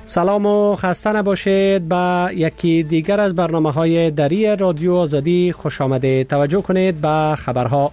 سلام و خسته نباشید. به یکی دیگر از برنامه‌های دری رادیو آزادی خوش آمده. توجه کنید به خبرها.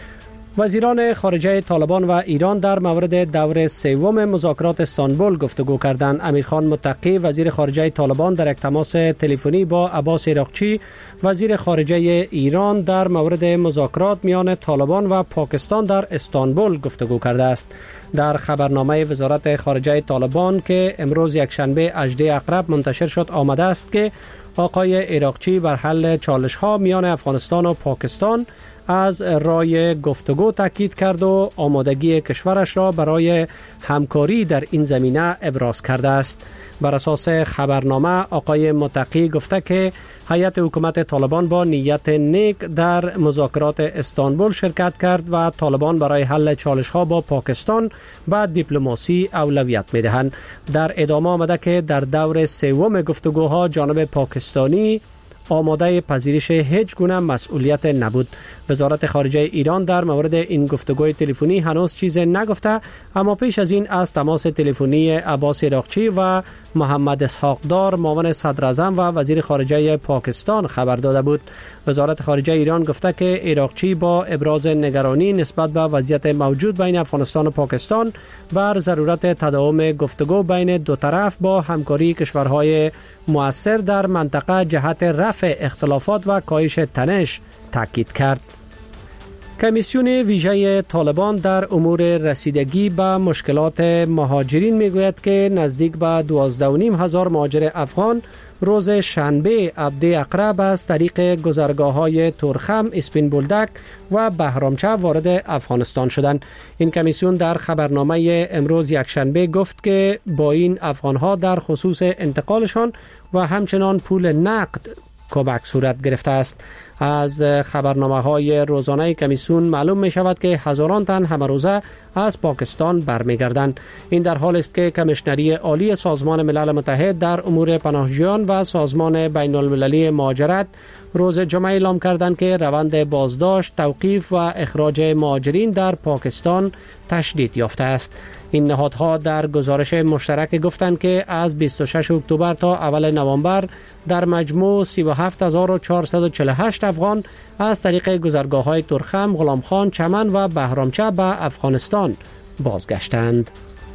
وزیران خارجه طالبان و ایران در مورد دور سوم مذاکرات استانبول گفتگو کردند. امیرخان متقی وزیر خارجه طالبان در یک تماس تلفنی با عباس عراقچی وزیر خارجه ایران در مورد مذاکرات میان طالبان و پاکستان در استانبول گفتگو کرده است. در خبرنامه وزارت خارجه طالبان که امروز یکشنبه 18 اقرب منتشر شد آمده است که آقای عراقچی بر حل چالش‌ها میان افغانستان و پاکستان از رای گفتگو تاکید کرد و آمادگی کشورش را برای همکاری در این زمینه ابراز کرده است. بر اساس خبرنامه آقای متقی گفته که هیئت حکومت طالبان با نیت نیک در مذاکرات استانبول شرکت کرد و طالبان برای حل چالش‌ها با پاکستان به دیپلماسی اولویت می‌دهند. در ادامه آمده که در دور سوم گفتگوها جانب پاکستانی آماده پذیرش هیچ گونه مسئولیت نبود. وزارت خارجه ایران در مورد این گفتگوی تلفنی هنوز چیزی نگفته، اما پیش از این از تماس تلفنی عباس عراقچی و محمد اسحاق دار معاون صدر اعظم و وزیر خارجه پاکستان خبر داده بود. وزارت خارجه ایران گفته که عراقچی با ابراز نگرانی نسبت به وضعیت موجود بین افغانستان و پاکستان بر ضرورت تداوم گفتگو بین دو طرف با همکاری کشورهای مؤثر در منطقه جهت رفع اختلافات و کاهش تنش تاکید کرد. کمیسیون ویژه طالبان در امور رسیدگی به مشکلات مهاجرین میگوید که نزدیک به 12,500 مهاجر افغان روز شنبه 17 اقرب از طریق گذرگاه‌های تورخم، اسپین بولدک و بهرامچه وارد افغانستان شدند. این کمیسیون در خبرنامه امروز یکشنبه گفت که با این افغان‌ها در خصوص انتقالشان و همچنان پول نقد کمک صورت گرفته است. از خبرنامه‌های روزانه کمیسیون معلوم می شود که هزاران تن همه روزه از پاکستان برمیگردند. این در حال است که کمیشنری عالی سازمان ملل متحد در امور پناهجویان و سازمان بین المللی مهاجرت روز جمعه اعلام کردند که روند بازداشت، توقیف و اخراج مهاجرین در پاکستان تشدید یافته است. این نهادها در گزارش مشترک گفتند که از 26 اکتبر تا اول نوامبر در مجموع 37,448 افغان از طریق گذرگاه‌های تورخم، غلامخان، چمن و بهرامچه به افغانستان بازگشتند.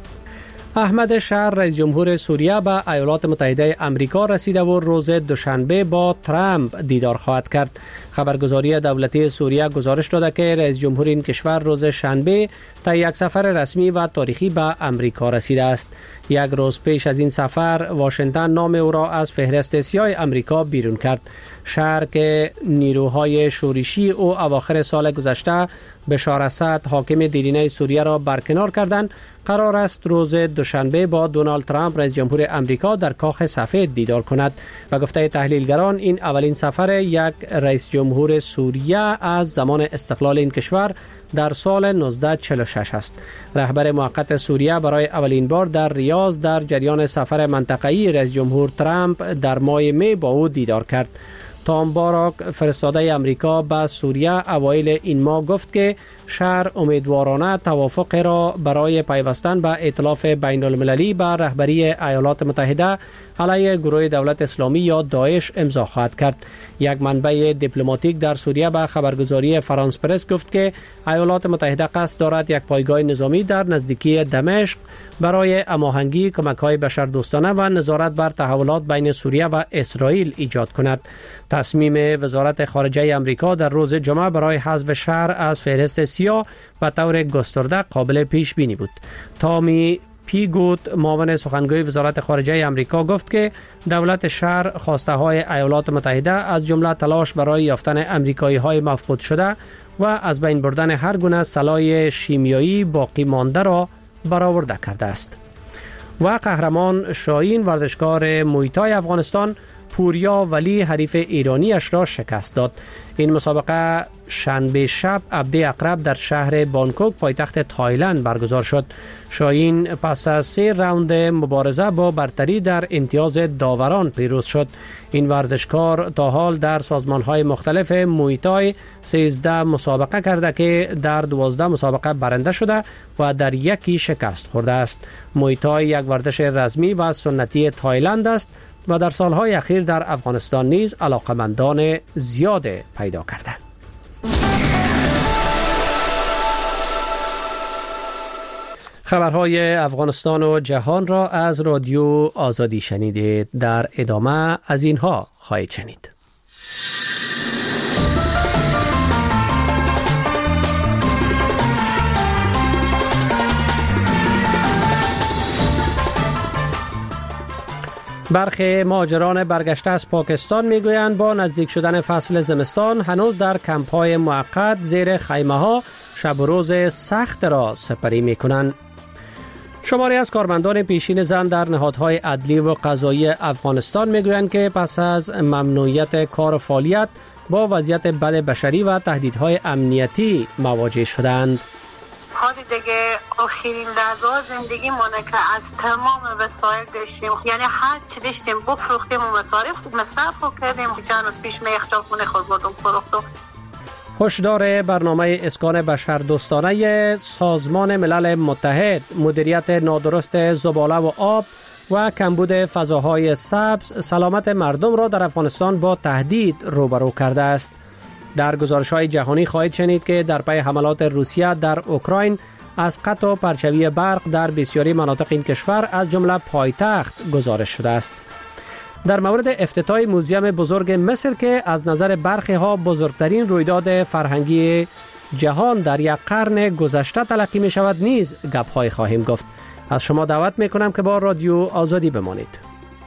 احمد شهر رئیس جمهور سوریه به ایالات متحده آمریکا رسیده و روز دوشنبه با ترامپ دیدار خواهد کرد. خبرگزاری دولتی سوریه گزارش داده که رئیس جمهور این کشور روز شنبه تا یک سفر رسمی و تاریخی به آمریکا رسیده است. یک روز پیش از این سفر واشنگتن نام او را از فهرست سیاه آمریکا بیرون کرد. شهر که نیروهای شورشی او اواخر سال گذشته بشار اسد حاکم دیرینه سوریه را برکنار کردند، قرار است روز دوشنبه با دونالد ترامپ رئیس جمهور آمریکا در کاخ سفید دیدار کند و گفته تحلیلگران این اولین سفر یک رئیس جمهور سوریه از زمان استقلال این کشور در سال 1946 است. رهبر موقت سوریه برای اولین بار در ریاض در جریان سفر منطقه‌ای رئیس جمهور ترامپ در ماه می با او دیدار کرد. تام باراک فرستاده امریکا به سوریه اوایل این ماه گفت که شهر امیدوارانه توافق را برای پیوستن به ائتلاف بین المللی به رهبری ایالات متحده علیه گروه دولت اسلامی یا داعش امضا خواهد کرد. یک منبع دیپلماتیک در سوریه به خبرگزاری فرانس پرس گفت که ایالات متحده قصد دارد یک پایگاه نظامی در نزدیکی دمشق برای هماهنگی کمک‌های بشردوستانه و نظارت بر تحولات بین سوریه و اسرائیل ایجاد کند. تصمیم وزارت خارجه آمریکا در روز جمعه برای حذف شهر از فهرست سیاه به طور گسترده قابل پیش بینی بود. تامی پیگوت معاون سخنگوی وزارت خارجه آمریکا گفت که دولت شهر خواسته های ایالات متحده از جمله تلاش برای یافتن امریکایی های مفقود شده و از بین بردن هر گونه سلاح شیمیایی باقی مانده را برآورده کرده است. و قهرمان شاهین ورزشکار موی تای افغانستان پوریا ولی حریف ایرانیش را شکست داد. این مسابقه شنبه شب عبده اقرب در شهر بانکوک پایتخت تایلند برگزار شد. شاهین پس از 3 راوند مبارزه با برتری در امتیاز داوران پیروز شد. این ورزشکار تا حال در سازمان‌های مختلف مویتای 13 مسابقه کرده که در 12 مسابقه برنده شده و در یکی شکست خورده است. مویتای یک ورزش رسمی و سنتی تایلند است و در سالهای اخیر در افغانستان نیز علاقمندان زیاد پیدا کرده. خبرهای افغانستان و جهان را از رادیو آزادی شنیدید. در ادامه از اینها خواهید شنید. برخی مهاجران برگشته از پاکستان میگویند با نزدیک شدن فصل زمستان هنوز در کمپ‌های موقت زیر خیمه‌ها شب و روز سخت را سپری می‌کنند. شماری از کارمندان پیشین زن در نهادهای عدلی و قضایی افغانستان میگویند که پس از ممنوعیت کار و فعالیت با وضعیت بد بشری و تهدیدهای امنیتی مواجه شدند. حالی دیگه آخرین لحظات زندگی مونه که از تمام وسایل داشتیم، یعنی هر چی داشتیم بفروختیم و مصرف کردیم. چند روز پیش می یخچال خونه خود بردم فروختم. هشدار برنامه اسکان بشردوستانه سازمان ملل متحد مدیریت نادرست زباله و آب و کمبود فضاهای سبز سلامت مردم را در افغانستان با تهدید روبرو کرده است. در گزارش‌های جهانی خواهید شنید که در پی حملات روسیه در اوکراین از قطع پرچوی برق در بسیاری مناطق این کشور از جمله پایتخت گزارش شده است. در مورد افتتاح موزیم بزرگ مصر که از نظر برخی ها بزرگترین رویداد فرهنگی جهان در یک قرن گذشته تلقی می شود نیز گپ‌های خواهیم گفت. از شما دعوت می کنم که با رادیو آزادی بمانید.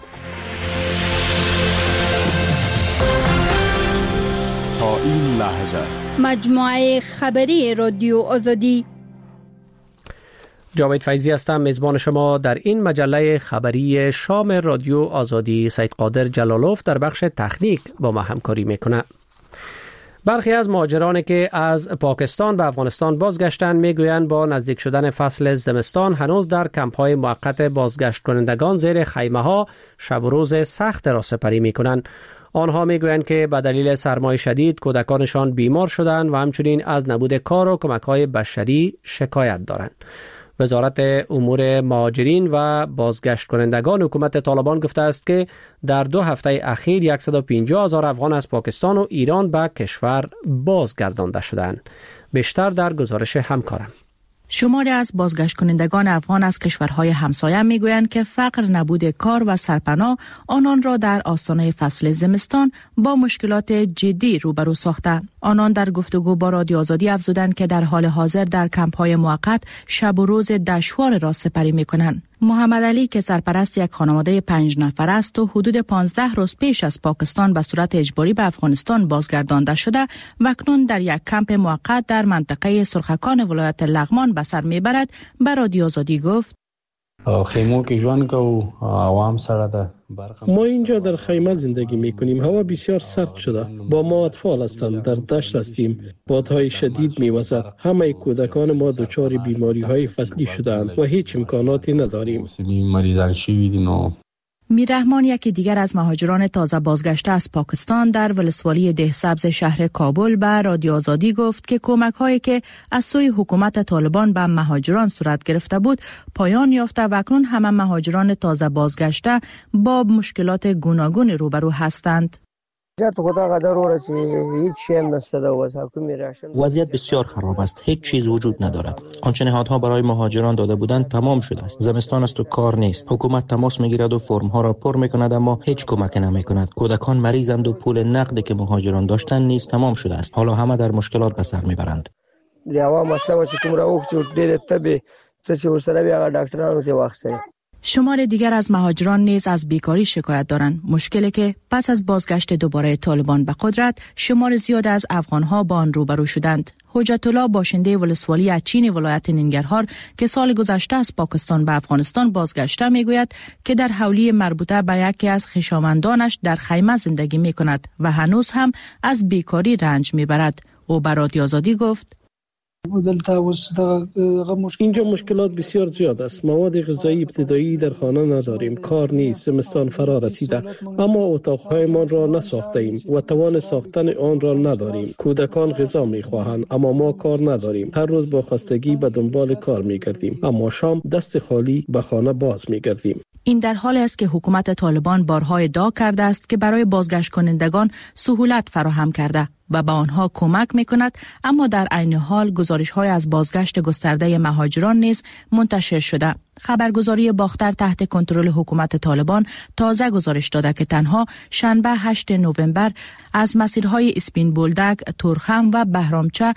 تا این لحظه مجموعه خبری رادیو آزادی. جاوید فیضی هستم، میزبان شما در این مجله خبری شام رادیو آزادی. سید قادر جلالوف در بخش تکنیک با ما همکاری میکنه. برخی از مهاجرانی که از پاکستان به افغانستان بازگشتند میگویند با نزدیک شدن فصل زمستان هنوز در کمپ‌های موقت بازگشت کنندگان زیر خیمه‌ها شب و روز سخت را سپری میکنند. آنها میگویند که به دلیل سرمای شدید کودکانشان بیمار شدند و همچنین از نبود کار و کمک‌های بشری شکایت دارند. وزارت امور مهاجرین و بازگشت کنندگان حکومت طالبان گفته است که در 2 هفته اخیر 150,000 افغان از پاکستان و ایران به کشور بازگردانده شدند. بیشتر در گزارش همکارم. شماری از بازگشت کنندگان افغان از کشورهای همسایه میگویند که فقر، نبود کار و سرپناه آنان را در آستانه فصل زمستان با مشکلات جدی روبرو ساخته. آنان در گفتگو با رادیو آزادی افزودند که در حال حاضر در کمپ‌های موقت شب و روز دشوار را سپری می‌کنند. محمد علی که سرپرست یک خانواده 5 نفر است و حدود 15 روز پیش از پاکستان به صورت اجباری به افغانستان بازگردانده شده و اکنون در یک کمپ موقت در منطقه سرخکان ولایت لغمان به سر میبرد، به رادیو آزادی گفت: خیمو که ژوند کو عوام سره ده. ما اینجا در خیمه زندگی میکنیم. هوا بسیار سرد شده. با ما اطفال هستند. در دشت هستیم. بادهای شدید میوزد. همه کودکان ما دچار بیماری های فصلی شدند و هیچ امکاناتی نداریم. میررحمان، یکی دیگر از مهاجران تازه بازگشته از پاکستان در ولسوالی دهسبز شهر کابل، به رادیو آزادی گفت که کمک‌هایی که از سوی حکومت طالبان به مهاجران صورت گرفته بود پایان یافته و اکنون همه مهاجران تازه بازگشته با مشکلات گوناگون روبرو هستند. وضعیت بسیار خراب است. هیچ چیز وجود ندارد. آنچه نهادها برای مهاجران داده بودند تمام شده است. زمستان است و کار نیست. حکومت تماس میگیرد و فرم ها را پر میکند اما هیچ کمک نمیکند. کودکان مریضند و پول نقدی که مهاجران داشتند نیز تمام شده است. حالا همه در مشکلات به سر میبرند. شمار دیگر از مهاجران نیز از بیکاری شکایت دارند، مشکلی که پس از بازگشت دوباره طالبان به قدرت شمار زیاد از افغانها با آن روبرو شدند. حجت الله باشنده ولسوالی اچین ولایت ننگرهار که سال گذشته از پاکستان به افغانستان بازگشته میگوید که در حولی مربوطه به یکی از خویشاوندانش در خیمه زندگی میکند و هنوز هم از بیکاری رنج میبرد. او به رادیو آزادی گفت: اینجا مشکلات بسیار زیاد است. مواد غذایی ابتدایی در خانه نداریم، کار نیست، زمستان فرا رسیده، اما اتاقهایمان را نساخته ایم و توان ساختن آن را نداریم. کودکان غذا میخواهند اما ما کار نداریم. هر روز با خستگی به دنبال کار میگردیم، اما شام دست خالی به خانه باز میگردیم. این در حالی است که حکومت طالبان بارها ادعا کرده است که برای بازگشت کنندگان سهولت فراهم کرده و به آنها کمک میکند، اما در عین حال گزارش‌های از بازگشت گسترده مهاجران نیز منتشر شده. خبرگزاری باختر تحت کنترل حکومت طالبان تازه گزارش داده که تنها شنبه 8 نوامبر از مسیرهای اسپین بولدک، تورخم و بهرامچه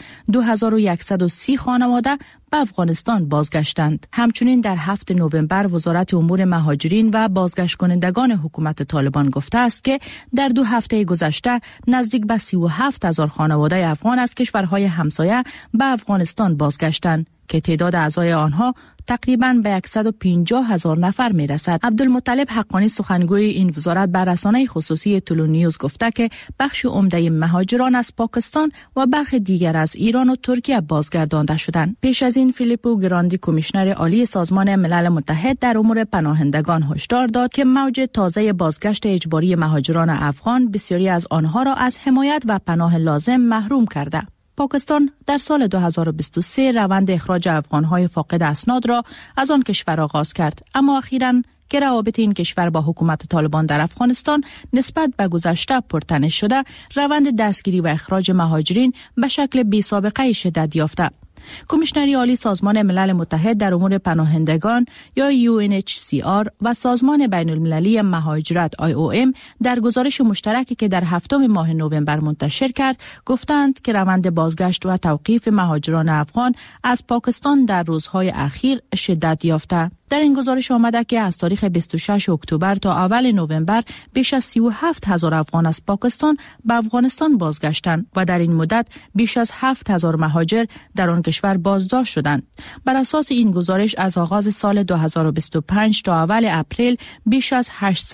2130 خانواده به افغانستان بازگشتند. همچنین در 7 نوامبر وزارت امور مهاجرین و بازگشت کنندگان حکومت طالبان گفته است که در 2 هفته گذشته نزدیک به 37,000 خانواده افغان از کشورهای همسایه به افغانستان بازگشتند که تعداد اعضای آنها تقریباً به 150,000 نفر می رسد. عبدالمطلب حقانی سخنگوی این وزارت به رسانه خصوصی تلو نیوز گفته که بخش عمده مهاجران از پاکستان و برخی دیگر از ایران و ترکیه بازگردانده شدند. پیش از این فیلیپو گراندی کمیشنر عالی سازمان ملل متحد در امور پناهندگان هشدار داد که موج تازه بازگشت اجباری مهاجران افغان بسیاری از آنها را از حمایت و پناه لازم محروم کرده. پاکستان در سال 2023 روند اخراج افغانهای فاقد اسناد را از آن کشور آغاز کرد، اما اخیراً که روابط این کشور با حکومت طالبان در افغانستان نسبت به گذشته پرتنش شده، روند دستگیری و اخراج مهاجرین به شکل بی‌سابقه شدت یافته. کمیشنری عالی سازمان ملل متحد در امور پناهندگان یا UNHCR و سازمان بین المللی مهاجرت IOM در گزارش مشترکی که در 7 ماه نوامبر منتشر کرد گفتند که روند بازگشت و توقیف مهاجران افغان از پاکستان در روزهای اخیر شدت یافته. در این گزارش آمده که از تاریخ 26 اکتبر تا اول نوامبر بیش از 37,000 افغان از پاکستان به افغانستان بازگشتند و در این مدت بیش از 7,000 مهاجر در آن کشور بازداشت شدند. بر اساس این گزارش از آغاز سال 2025 تا اول اپریل بیش از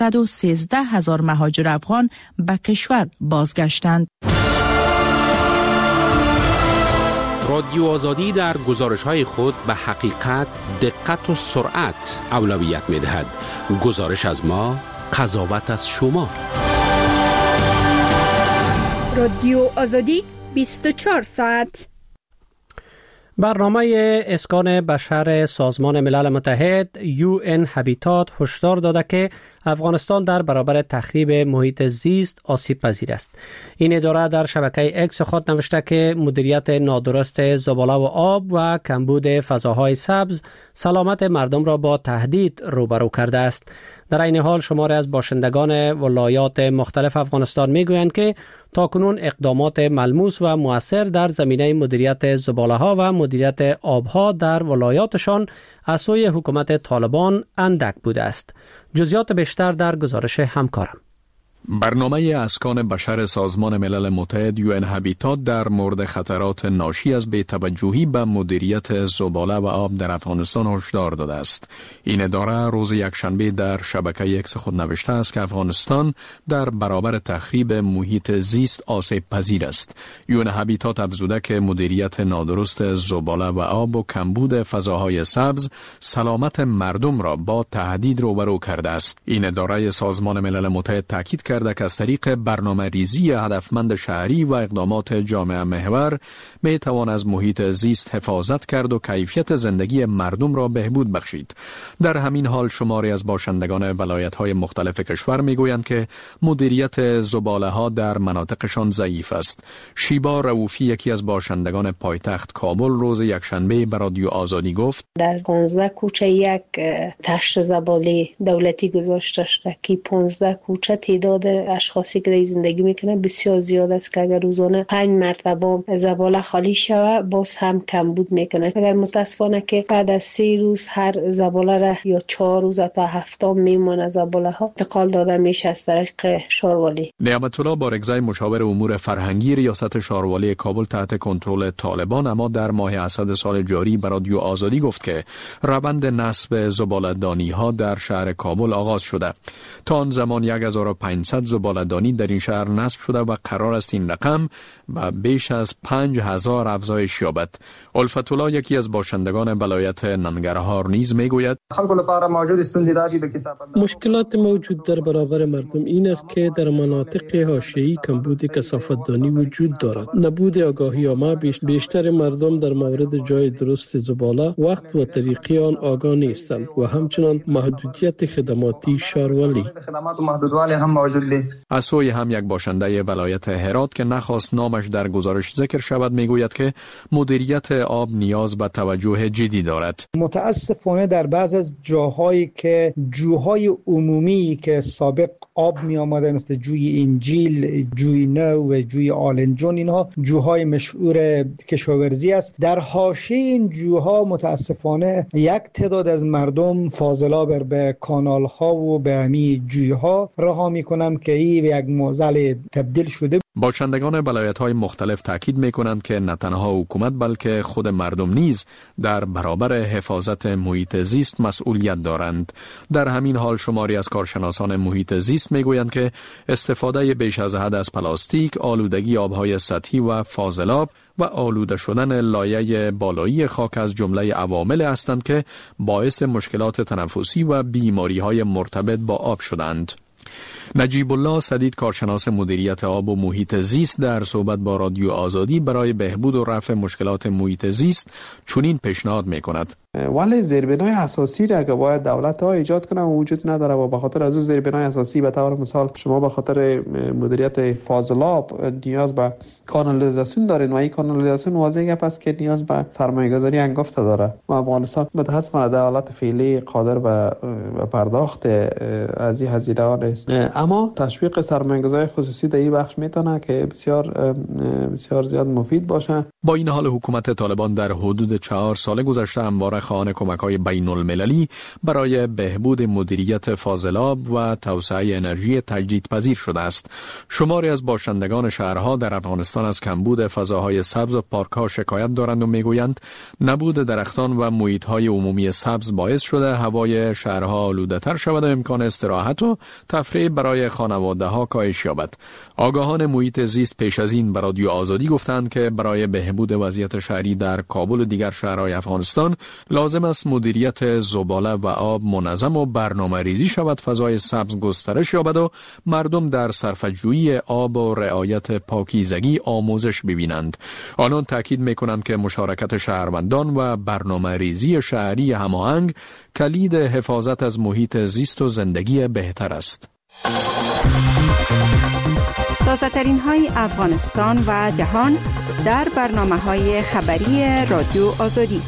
813,000 مهاجر افغان به کشور بازگشتند. رادیو آزادی در گزارش‌های خود به حقیقت، دقت و سرعت اولویت می‌دهد. گزارش از ما، قضاوت از شما. رادیو آزادی 24 ساعت. برنامه اسکان بشر سازمان ملل متحد UN هابیتات هشدار داده که افغانستان در برابر تخریب محیط زیست آسیب پذیر است. این اداره در شبکه اکس خود نوشته که مدیریت نادرست زباله و آب و کمبود فضاهای سبز سلامت مردم را با تهدید روبرو کرده است. در این حال شماری از باشندگان ولایات مختلف افغانستان میگویند که تاکنون اقدامات ملموس و مؤثر در زمینه مدیریت زباله ها و مدیریت آبها در ولایاتشان از سوی حکومت طالبان اندک بوده است. جزئیات بیشتر در گزارش همکارم. برنامه اسکان بشر سازمان ملل متحد UN هابیتات در مورد خطرات ناشی از بی‌توجهی به مدیریت زباله و آب در افغانستان هشدار داده است. این اداره روز یکشنبه در شبکه اکس خود نوشته است که افغانستان در برابر تخریب محیط زیست آسیب پذیر است. UN هابیتات افزوده که مدیریت نادرست زباله و آب و کمبود فضاهای سبز سلامت مردم را با تهدید روبرو کرده است. این اداره سازمان ملل متحد تاکید کرده که از طریق برنامه ریزی هدفمند شهری و اقدامات جامعه محور می توان از محیط زیست حفاظت کرد و کیفیت زندگی مردم را بهبود بخشید. در همین حال شماری از باشندگان ولایت‌های مختلف کشور میگویند که مدیریت زباله ها در مناطقشان ضعیف است. شیبا رؤوفی یکی از باشندگان پایتخت کابل روز یکشنبه به رادیو آزادی گفت: در 15 کوچه یک تشت زباله دولتی گذاشته شده که 15 کوچه تعداد تعداد اشخاصی که در زندگی میکنن بسیار زیاد است که اگر روزانه 5 مرتبه زباله خالی شود باز هم کمبود میکنه. اگر متاسفانه که بعد از 3 روز هر زباله را یا 4 روز تا 7 میمونه زباله ها انتقال داده میشه از طریق شاروالی. نعمت الله بارگزای مشاور امور فرهنگی ریاست شاروالی کابل تحت کنترل طالبان اما در ماه اسد سال جاری به رادیو آزادی گفت که روند نصب زباله‌دانی ها در شهر کابل آغاز شده. تا آن زمان 1500 زباله‌دانی در این شهر نصب شده و قرار است این رقم به بیش از 5000 افزایش یابد. الفت الله یکی از باشندگان ولایت ننگرهار نیز میگوید مشکلات موجود در برابر مردم این است که در مناطق حاشیه‌ای کمبود کثافت‌دانی وجود دارد. نبود آگاهی عامه بیشتر مردم در مورد جای درست زباله وقت و طریقی آن آگاه نیستند و همچنان محدودیت خدماتی شاروالی. از سوی هم یک باشنده ولایت هرات که نخواست نامش در گزارش ذکر شود میگوید که مدیریت آب نیاز به توجه جدی دارد. متاسفانه در بعض از جاهایی که جوهای عمومی که سابق آب می آمده مثل جوی انجیل، جوی نو و جوی آلنجون، اینها جوهای مشهور کشاورزی است. در حاشیه این جوها متاسفانه یک تعداد از مردم فاضلاب به کانال ها و به همین جویها رها می کنند که این به یک معضل تبدیل شده. باشندگان ولایت‌های مختلف تاکید می‌کنند که نه تنها حکومت بلکه خود مردم نیز در برابر حفاظت محیط زیست مسئولیت دارند. در همین حال شماری از کارشناسان محیط زیست می‌گویند که استفاده بیش از حد از پلاستیک، آلودگی آب‌های سطحی و فاضلاب و آلوده شدن لایه بالایی خاک از جمله عوامل هستند که باعث مشکلات تنفسی و بیماری‌های مرتبط با آب شدند. نجیب الله سدید کارشناس مدیریت آب و محیط زیست در صحبت با رادیو آزادی برای بهبود و رفع مشکلات محیط زیست چنین پیشنهاد می‌کند. ولی زیربنای اساسی را که باید دولت ها ایجاد کنه وجود نداره و به خاطر از اون زیربنای اساسی به طور مثال شما به خاطر مدیریت فاضلاب نیاز به کانالیزاسیون دارین و این کانالیزاسیون واضحه گپ است که نیاز به سرمایه‌گذاری هنگفته داره و افغانستان متأسفانه دولت فعلی قادر به پرداخت از این هزینه ها نیست. اما تشویق سرمایه‌گذاری خصوصی در این بخش میتونه که بسیار زیاد مفید باشه. با این حال حکومت طالبان در حدود 4 سال گذشته همواره خواهان کمک‌های بین‌المللی برای بهبود مدیریت فاضلاب و توسعه انرژی تجدیدپذیر شده است. شماری از باشندگان شهرها در افغانستان از کمبود فضاهای سبز و پارک‌ها شکایت دارند و میگویند نبود درختان و محیط‌های عمومی سبز باعث شده هوای شهرها آلوده‌تر شود و امکان استراحت و تفریح برای خانواده‌ها کاهش یابد. آگاهان محیط زیست پیش از این به رادیو آزادی گفتند که برای بهبود وضعیت شهری در کابل و دیگر شهرهای افغانستان لازم است مدیریت زباله و آب منظم و برنامه‌ریزی شود، فضای سبز گسترش یابد و مردم در صرفه‌جویی آب و رعایت پاکیزگی آموزش ببینند. آنان تاکید می‌کنند که مشارکت شهروندان و برنامه‌ریزی شهری هماهنگ کلید حفاظت از محیط زیست و زندگی بهتر است. تازه‌ترین های افغانستان و جهان در برنامه‌های خبری رادیو آزادی.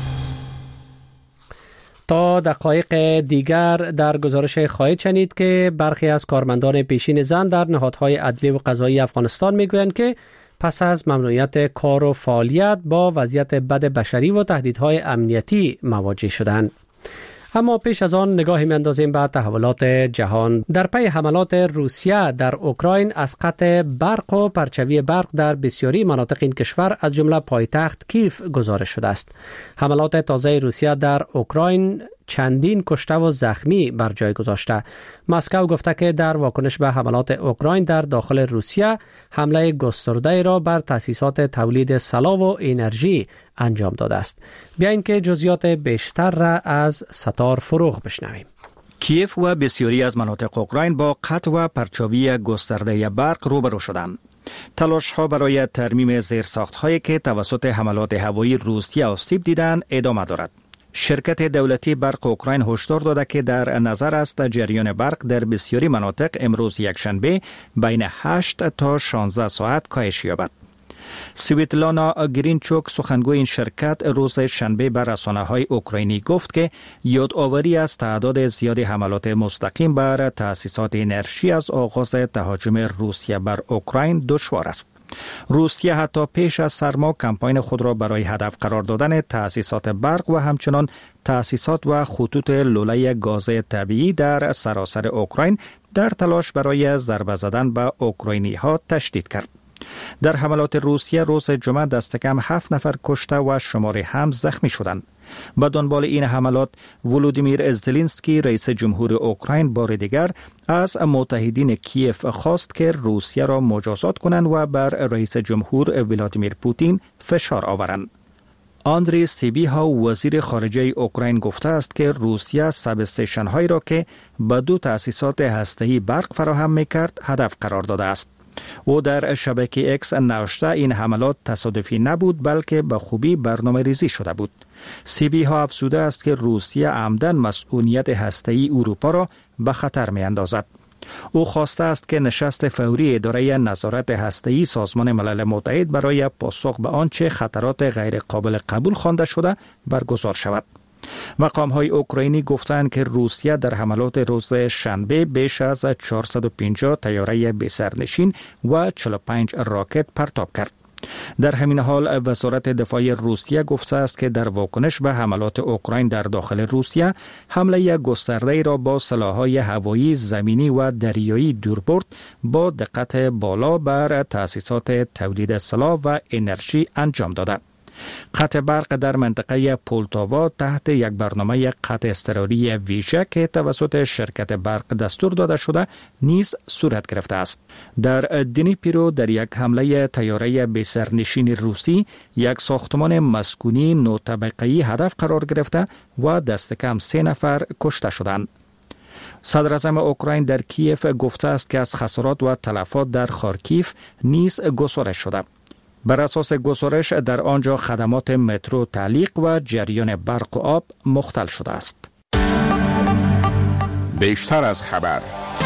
تا دقایق دیگر در گزارش خواهید شنید که برخی از کارمندان پیشین زن در نهادهای عدلی و قضایی افغانستان میگویند که پس از ممنوعیت کار و فعالیت با وضعیت بد بشری و تهدیدهای امنیتی مواجه شدند. اما پیش از آن نگاهی می‌اندازیم به تحولات جهان. در پی حملات روسیه در اوکراین از قطع برق و پرچوی برق در بسیاری مناطق این کشور از جمله پایتخت کیف گزارش شده است. حملات تازه روسیه در اوکراین چندین کشته و زخمی بر جای گذاشته. مسکو گفته که در واکنش به حملات اوکراین در داخل روسیه حمله گسترده را بر تأسیسات تولید سلاح و انرژی انجام داده است. بیایید که جزئیات بیشتر را از ستار فروغ بشنویم. کیف و بسیاری از مناطق اوکراین با قطع و پرچاوی گسترده برق روبرو شدند. تلاش‌ها برای ترمیم زیرساخت‌هایی که توسط حملات هوایی روسیه آسیب دیدند ادامه دارد. شرکت دولتی برق اوکراین هشدار داده که در نظر است جریان برق در بسیاری مناطق امروز یکشنبه بین 8 تا 16 ساعت کاهش یابد. سویتلانا گرینچوک سخنگوی این شرکت روز شنبه بر رسانه‌های اوکراینی گفت که یادآوری از تعداد زیاد حملات مستقیم بر تأسیسات انرژی از آغاز تهاجم روسیه بر اوکراین دشوار است. روسیه حتی پیش از سرما کمپاین خود را برای هدف قرار دادن تأسیسات برق و همچنان تأسیسات و خطوط لوله گاز طبیعی در سراسر اوکراین در تلاش برای ضربه زدن به اوکراینی‌ها تشدید کرد. در حملات روسیه روز جمعه دست کم 7 نفر کشته و شماری هم زخمی شدند. به دنبال این حملات ولودیمیر زلنسکی رئیس جمهور اوکراین بار دیگر از متحدین کیف خواست که روسیه را مجازات کنند و بر رئیس جمهور ولادیمیر پوتین فشار آورند. آندری سیبیها وزیر خارجه اوکراین گفته است که روسیه سب استیشن هایی را که به 2 تأسیسات هسته‌ای برق فراهم می‌کرد هدف قرار داده است. او در شبکه اکس نوشته این حملات تصادفی نبود بلکه به خوبی برنامه ریزی شده بود. سیبی ها افزوده است که روسیه عمدن مسئولیت هسته‌ای اروپا را به خطر می اندازد. او خواسته است که نشست فوری اداره نظارت هسته‌ای سازمان ملل متحد برای پاسخ به آنچه خطرات غیر قابل قبول خوانده شده برگزار شود. مقام‌های اوکراینی گفتند که روسیه در حملات روز شنبه بیش از 450 طیاره بی‌سرنشین و 45 راکت پرتاب کرد. در همین حال وزارت دفاع روسیه گفته است که در واکنش به حملات اوکراین در داخل روسیه حمله گسترده‌ای را با سلاح‌های هوایی، زمینی و دریایی دوربرد با دقت بالا بر تأسیسات تولید سلاح و انرژی انجام داده. قطع برق در منطقه پولتاوا تحت یک برنامه قطع اضطراری ویژه که توسط شرکت برق دستور داده شده نیز صورت گرفته است. در دنیپرو در یک حمله طیاره بی‌سرنشین روسی یک ساختمان مسکونی 9 طبقه‌ای هدف قرار گرفته و دست کم 3 نفر کشته شدند. صدر اعظم اوکراین در کیف گفته است که از خسارات و تلفات در خارکیف نیز گزارش شده. بر اساس گزارش در آنجا خدمات مترو تعلیق و جریان برق و آب مختل شده است. بیشتر از خبر.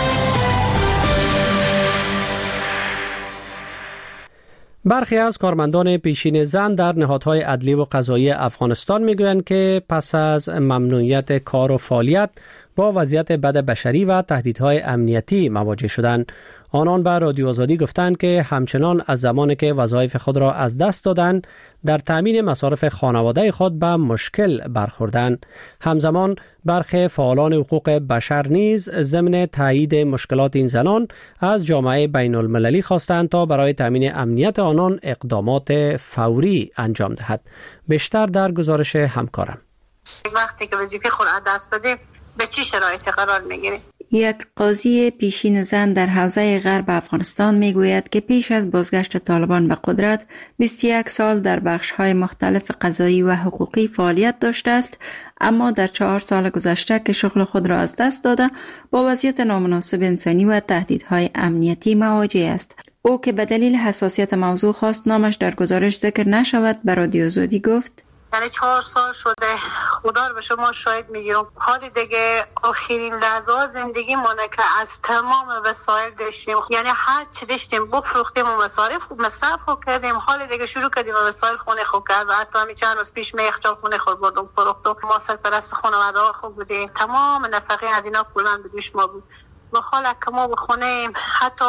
برخی از کارمندان پیشین زن در نهادهای عدلی و قضایی افغانستان میگویند که پس از ممنوعیت کار و فعالیت با وضعیت بد بشری و تهدیدهای امنیتی مواجه شدند. آنان به رادیو آزادی گفتند که همچنان از زمانی که وظایف خود را از دست دادند در تامین مصارف خانواده خود به مشکل برخوردند. همزمان برخی فعالان حقوق بشر نیز ضمن تایید مشکلات این زنان از جامعه بین المللی خواستند تا برای تامین امنیت آنان اقدامات فوری انجام دهد. بیشتر در گزارش همکارم. وقتی که وظیفه خود از دست بده به چه شرایطی قرار میگیره؟ یک قاضی پیشین زن در حوزه غرب افغانستان میگوید که پیش از بازگشت طالبان به قدرت 21 سال در بخش‌های مختلف قضایی و حقوقی فعالیت داشته است، اما در 4 سال گذشته که شغل خود را از دست داده با وضعیت نامناسب انسانی و تهدیدهای امنیتی مواجه است. او که به دلیل حساسیت موضوع خواست نامش در گزارش ذکر نشود به رادیو آزادی گفت: یعنی 4 سال شده، خدا رو به شما شاهد میگیرم، حالی دیگه آخرین لحظه زندگی مانه که از تمام وسایل داشتیم، یعنی هر چی داشتیم بفروختیم و مصرف کردیم. حالی دیگه شروع کردیم وسایل خونه خود که از حتی همی چند روز پیش یخچال خونه خود بردم فروختم. ما سرپرست خانواده ها خوب بودیم، تمام نفقه از اینا کلان به دوش ما بود و حالا که ما به خونه حتی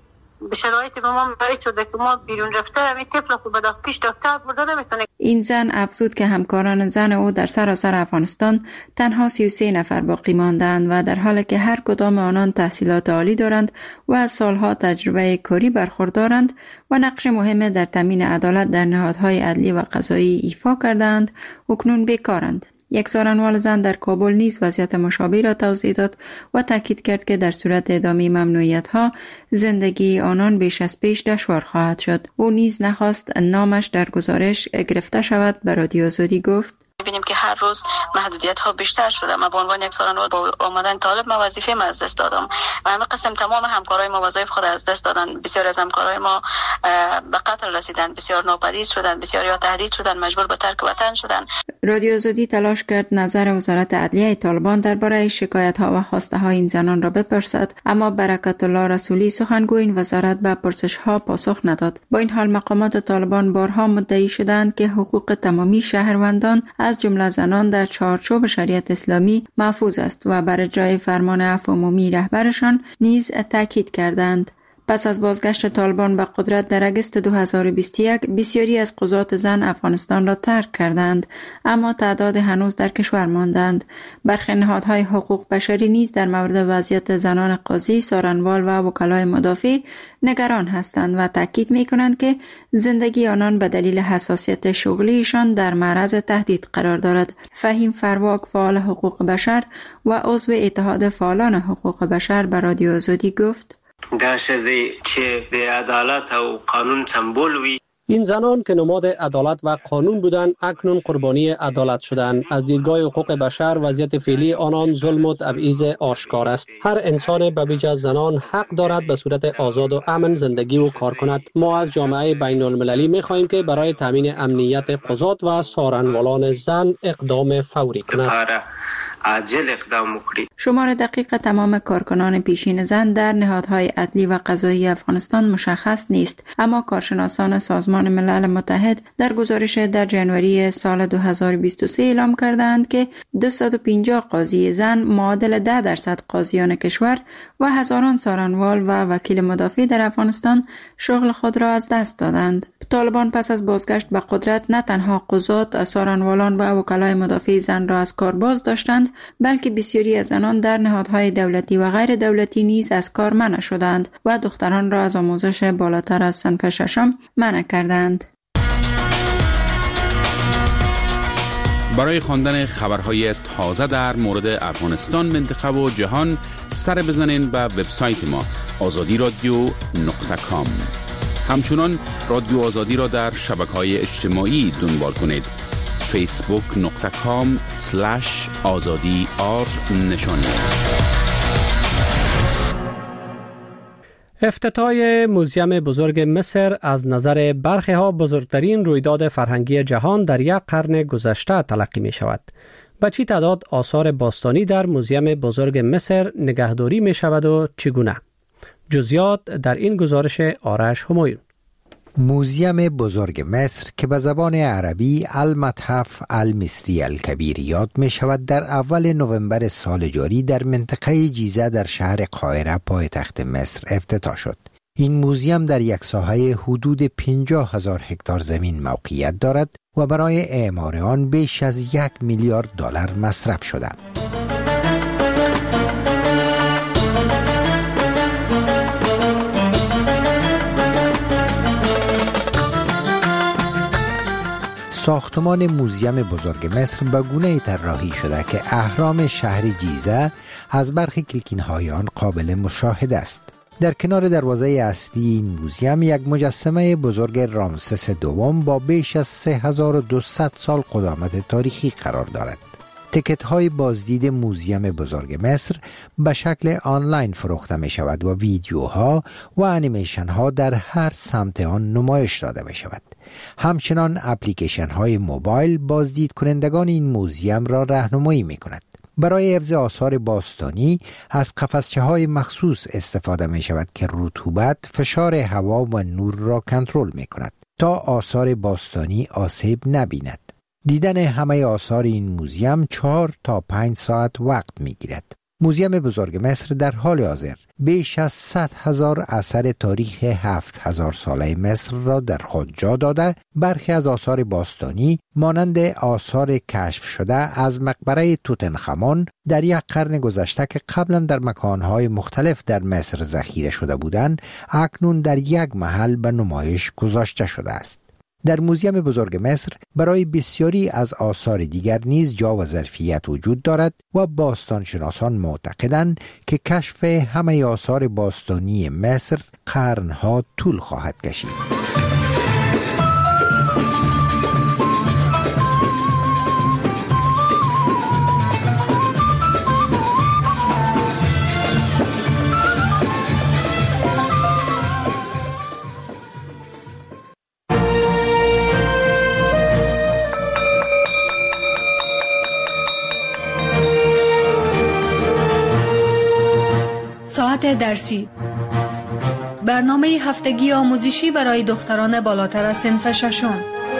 به شرایط به ما وارد شده که ما بیرون رفته همین طفل خود به پیش دکتر برده نمیتونه. این زن افزود که همکاران زن او در سراسر افغانستان تنها 33 نفر باقی ماندند و در حالی که هر کدام آنان تحصیلات عالی دارند و از سالها تجربه کاری برخوردارند و نقش مهم در تامین عدالت در نهادهای عدلی و قضایی ایفا کردند، اکنون بیکارند. یک سارنوال زن در کابل نیز وضعیت مشابه را توضیح داد و تاکید کرد که در صورت ادامه ممنوعیت‌ها زندگی آنان بیش از پیش دشوار خواهد شد. او نیز نخواست نامش در گزارش گرفته شود. به رادیو آزادی گفت: می‌بینیم که هر روز محدودیت ها بیشتر شده. من به عنوان یک سالنوار با آمدن طالب ما وظیفه ما از دست دادم و همه قسم تمام همکارای ما وظایف خود از دست دادن. بسیار از همکارای ما به قتل رسیدن، بسیار ناپدید شدن، بسیار یا تهدید شدن، مجبور به ترک وطن شدن. رادیو آزادی تلاش کرد نظر وزارت عدلیه طالبان درباره شکایت ها و خواسته های این زنان را بپرسد، اما برکت الله رسولی سخنگوی این وزارت به پرسش ها پاسخ نداد. با این حال مقامات طالبان بارها مدعی شدند که حقوق تمامی شهروندان از جمله زنان در چارچوب شریعت اسلامی محفوظ است و بر اجرای فرمان عفو عمومی رهبرشان نیز تاکید کردند. پس از بازگشت طالبان به قدرت در اگست 2021 بسیاری از قضات زن افغانستان را ترک کردند، اما تعداد هنوز در کشور ماندند. برخی نهادهای حقوق بشری نیز در مورد وضعیت زنان قاضی، سارنوال و وکلای مدافع نگران هستند و تاکید می‌کنند که زندگی آنان به دلیل حساسیت شغلیشان در معرض تهدید قرار دارد. فهیم فرواک، فعال حقوق بشر و عضو اتحاد فعالان حقوق بشر به رادیو آزادی گفت: دا شزی چې د عدالت او قانون سمبول وي. این زنان که نماد عدالت و قانون بودند اکنون قربانی عدالت شدند. از دیدگاه حقوق بشر وضعیت فعلی آنان ظلم و تبعیض آشکار است. هر انسان به ویژه زنان حق دارد به صورت آزاد و امن زندگی و کار کند. ما از جامعه بین المللی می خواهیم که برای تامین امنیت قضات و سارنوالان زن اقدام فوری کند. عاجل اقدام وکړي. شمار دقیق تمام کارکنان پیشین زن در نهادهای عدلی و قضایی افغانستان مشخص نیست، اما کارشناسان سازمان ملل متحد در گزارش در جنوری سال 2023 اعلام کردند که 250 قاضی زن معادل 10% قاضیان کشور و هزاران سارنوال و وکیل مدافع در افغانستان شغل خود را از دست دادند. طالبان پس از بازگشت به قدرت نه تنها قضات، سارنوالان و وکلای مدافع زن را از کار باز داشتند، بلکه بسیاری از زنان در نهادهای دولتی و غیر دولتی نیز از کار منع شدند و دختران را از آموزش بالاتر از صنف ششم منع کردند. برای خواندن خبرهای تازه در مورد افغانستان، منطقه و جهان سر بزنین به وبسایت ما azadi.radio.com. همچنان رادیو آزادی را در شبکه‌های اجتماعی دنبال کنید. facebook.com/azadi_r نشانی است. افتتاح موزیم بزرگ مصر از نظر برخی ها بزرگترین رویداد فرهنگی جهان در یک قرن گذشته تلقی می شود. به چی تعداد آثار باستانی در موزیم بزرگ مصر نگهداری می شود و چگونه؟ جزئیات در این گزارش آرش همایون. موزیم بزرگ مصر که به زبان عربی المتحف المصری الکبیر یاد می شود، در اول نوامبر سال جاری در منطقه جیزه در شهر قاهره پایتخت مصر افتتاح شد. این موزیم در یک ساحه حدود 50,000 هکتار زمین موقعیت دارد و برای اعمار آن بیش از $1 میلیارد مصرف شده. ساختمان موزیم بزرگ مصر به گونه‌ای طراحی شده که اهرام شهر جیزه از برخی کلکین‌های آن قابل مشاهده است. در کنار دروازه اصلی این موزیم یک مجسمه بزرگ رامسس دوم با بیش از 3200 سال قدامت تاریخی قرار دارد. تکت‌های بازدید موزیم بزرگ مصر به شکل آنلاین فروخته می شود و ویدیوها و انیمیشن‌ها در هر سمت آن نمایش داده می شود. همچنان اپلیکیشن‌های موبایل بازدید کنندگان این موزیم را راهنمایی می کند. برای حفظ آثار باستانی از قفسچه‌های مخصوص استفاده می شود که رطوبت، فشار هوا و نور را کنترل می کند تا آثار باستانی آسیب نبیند. دیدن همه آثار این موزیم 4 تا 5 ساعت وقت می گیرد. موزیم بزرگ مصر در حال حاضر بیش از 100,000 اثر تاریخ 7,000 ساله مصر را در خود جا داده. برخی از آثار باستانی مانند آثار کشف شده از مقبره توتنخامون در یک قرن گذشته که قبلا در مکانهای مختلف در مصر ذخیره شده بودند، اکنون در یک محل به نمایش گذاشته شده است. در موزیم بزرگ مصر برای بسیاری از آثار دیگر نیز جا و ظرفیت وجود دارد و باستانشناسان معتقدند که کشف همه آثار باستانی مصر قرنها طول خواهد کشید. ساعت درسی، برنامه هفتگی آموزشی برای دختران بالاتر از صنف ششم.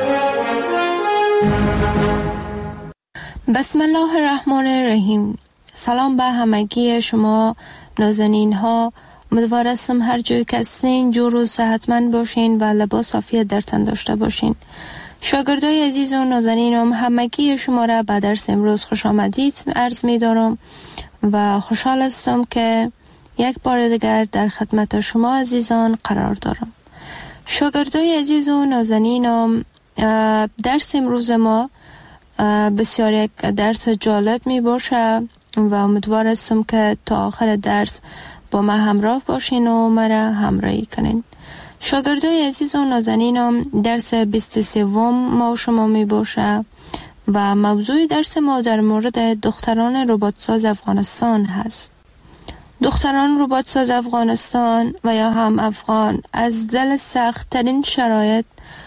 بسم الله الرحمن الرحیم. سلام به همگی شما نازنین ها. امیدوارم هر جای که هستین جور و صحتمند باشین و لباس عافیت در تن داشته باشین. شاگردای عزیز و نازنینم، همگی شما را به درس امروز خوش آمدید عرض می دارم و خوشحال هستم که یک بار دیگر در خدمت شما عزیزان قرار دارم. شاگردای عزیز و نازنینم، درس امروز ما بسیار یک درس جالب می باشه و امیدوار هستم که تا آخر درس با ما همراه باشین و مرا همراهی کنین. شاگردای عزیز و نازنینم، درس 23 ما شما می باشه و موضوع درس ما در مورد دختران رباتساز افغانستان هست. دختران رباتساز افغانستان و یا هم افغان از دل سخت ترین شرایط